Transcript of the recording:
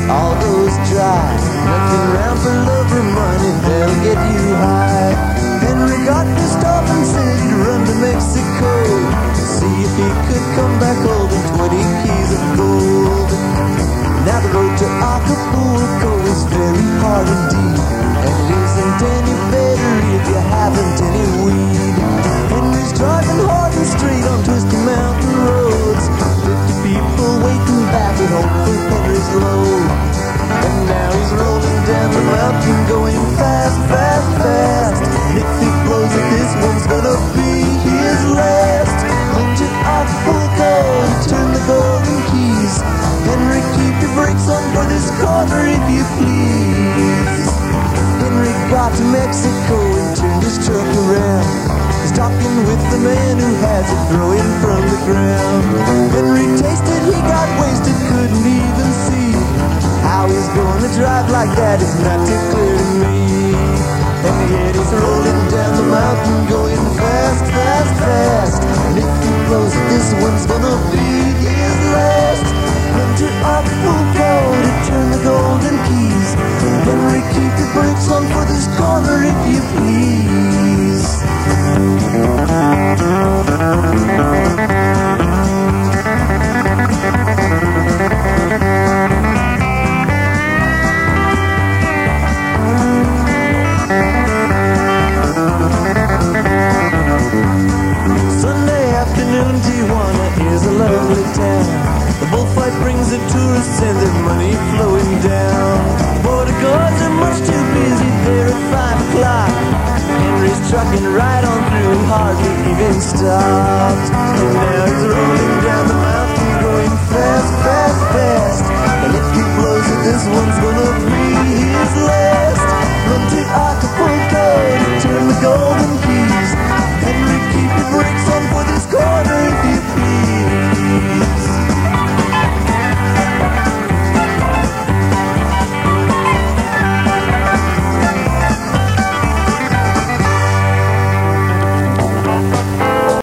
all goes dry. Looking round for love or money, they'll get you high. Henry got pissed off and said he'd run to Mexico, see if he could come back holding 20 keys of gold. Now the road to Acapulco is very hard indeed, and it isn't any better if you haven't any weed. Henry's driving hard and straight on twisty mountain roads, 50 people waiting back at home for Henry's load. And now he's rolling down the mountain going fast, fast, fast. And if he blows it, this one's gonna be his last. Into Acapulco, turn the golden keys. Henry, keep your brakes on for this corner if you please. Henry got to Mexico and turned his truck around. He's talking with the man who has it growing from the ground. Henry tasted, he got wasted, couldn't even see. How he's gonna drive like that is not too clear to me. And yet he's rolling down the mountain going fast, fast, fast. And if he blows it, this one's gonna be his last. Run to Acapulco to turn the golden keys. Henry, keep the brakes on for this corner if you please. Sunday afternoon, Tijuana is a lovely town. The bullfight brings the tourists and their money flowing down. Border guards are much too busy there at 5 o'clock. Henry's trucking right on through, hardly even stopped. And now he's rolling down the mountain going fast, fast.